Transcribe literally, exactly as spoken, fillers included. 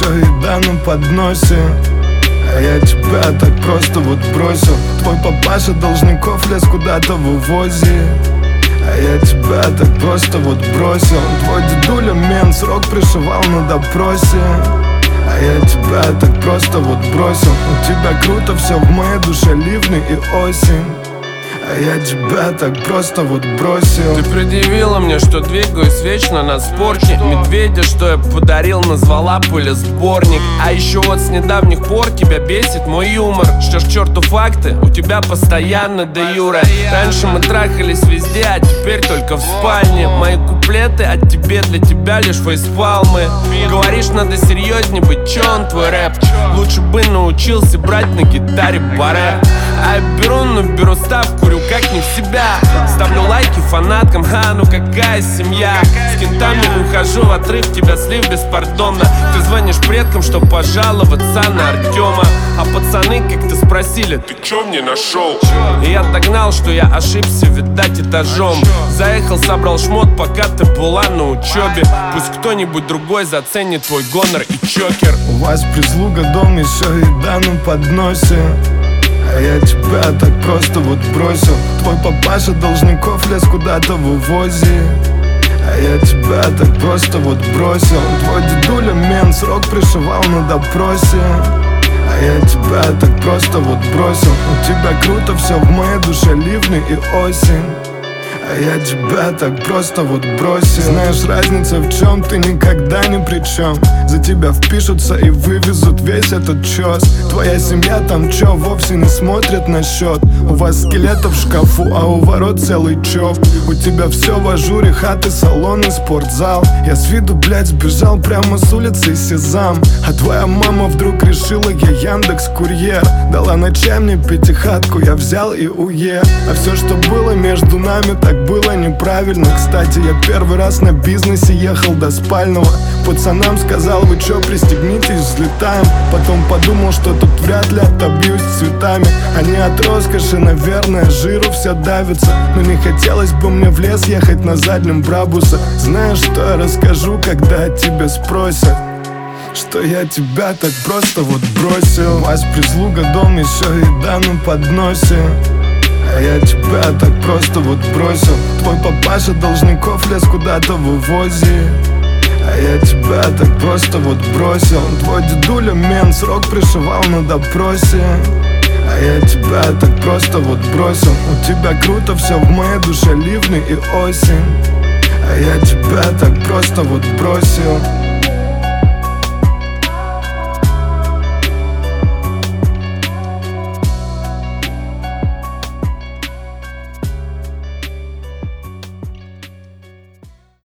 еще еда на подносе. А я тебя так просто вот бросил. Твой папаша должников лез куда-то в увозе. А я тебя так просто вот бросил. Твой дедуля мент срок пришивал на допросе. А я тебя так просто вот бросил. У тебя круто все в моей душе, ливны и осень. А я тебя так просто вот бросил. Ты предъявила мне, что двигаюсь вечно на спорте. Медведя, что я подарил, назвала пылесборник. А еще вот с недавних пор тебя бесит мой юмор. Что ж, к черту факты, у тебя постоянно де юре. Раньше мы трахались везде, а теперь только в спальне. Мои куплеты от тебе, для тебя лишь фейспалмы. Говоришь, надо серьезнее быть, че он твой рэп? Лучше бы научился брать на гитаре баре. А я беру, но беру ставку, курю как не в себя. Ставлю лайки фанаткам, а ну какая семья. С кентами ухожу в отрыв, тебя слив беспардонно. Ты звонишь предкам, чтоб пожаловаться на Артема. А пацаны как-то спросили, ты чё мне нашел? И я догнал, что я ошибся, видать, этажом. Заехал, собрал шмот, пока ты была на учебе. Пусть кто-нибудь другой заценит твой гонор и чокер. У вас прислуга, дом, еще еда на подносе. А я тебя так просто вот бросил. Твой папаша должников лез куда-то в увозе. А я тебя так просто вот бросил. Твой дедуля мент срок пришивал на допросе. А я тебя так просто вот бросил. У тебя круто все в моей душе, ливны и осень. А я тебя так просто вот бросил. Знаешь, разница в чем, ты никогда ни при чем. За тебя впишутся и вывезут весь этот чёс. Твоя семья там чё, вовсе не смотрит на счет. У вас скелетов в шкафу, а у ворот целый чоп. У тебя все в ажуре, хаты, салоны, спортзал. Я с виду, блядь, сбежал прямо с улицы Сезам. А твоя мама вдруг решила, я Яндекс.Курьер. Дала ночами мне пятихатку, я взял и уехал. А все, что было между нами, так было неправильно. Кстати, я первый раз на бизнесе ехал до спального. Пацанам сказал, вы чё, пристегнитесь, взлетаем. Потом подумал, что тут вряд ли отобьюсь цветами. Они от роскоши, наверное, жиру все давятся. Но не хотелось бы мне в лес ехать на заднем Брабуса. Знаешь, что я расскажу, когда тебя спросят? Что я тебя так просто вот бросил. У вас прислуга, дом, еще еда на подносе. А я тебя так просто вот бросил. Твой папаша должников лез куда-то в увозе. А я тебя так просто вот бросил. Твой дедуля мент срок пришивал на допросе. А я тебя так просто вот бросил. У тебя круто все в моей душе, ливны и осень. А я тебя так просто вот бросил.